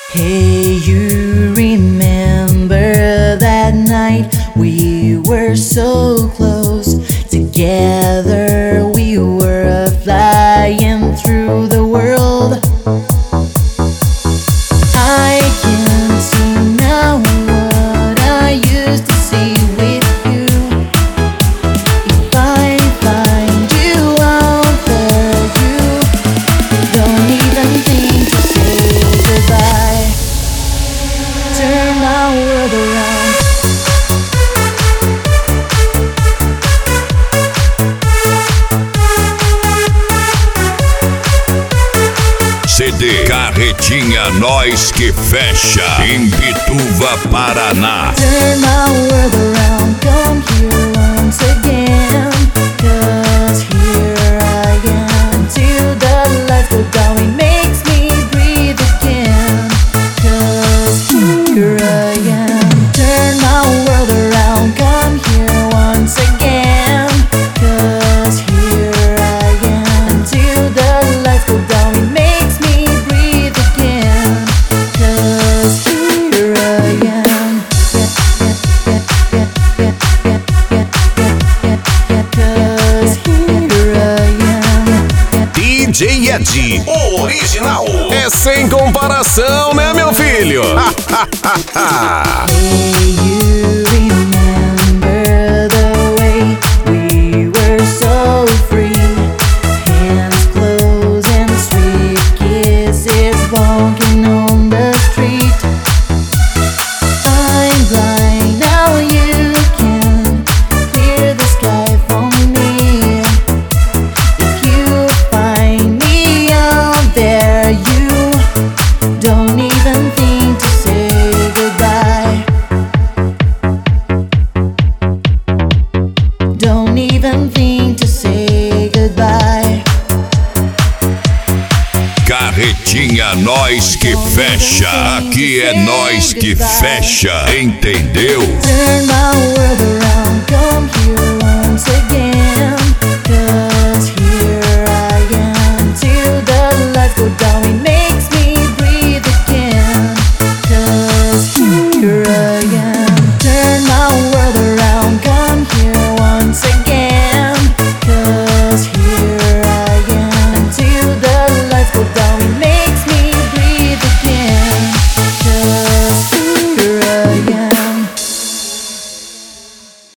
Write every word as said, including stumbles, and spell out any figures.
Hey, you remember that night we were so close together? We were flying through the world. I can see now what I used to see with you. If I find you out there, you don't even think to say goodbye. Turn my world around. C D Carretinha Nós Que Fecha, em Bituva, Paraná. Turn my world around, come here once again. Cause here I am, till the lights go down, it makes me breathe again. Cause here I am, turn my world around, come here once again. Cause here I am, till the lights go down, it makes me breathe again. Cause here I am. Cause here I am. D J Ed, o original. É sem comparação, né, meu filho? Hey, you remember the way we were so free? Hands close and sweet kisses walking on the street. I'm blind, now you can clear the sky for me. If you find me out there, you don't even think to say goodbye. Don't even think to say goodbye. Carretinha Nós Que Fecha, aqui é nós que fecha, entendeu? Turn my world around, come here once again.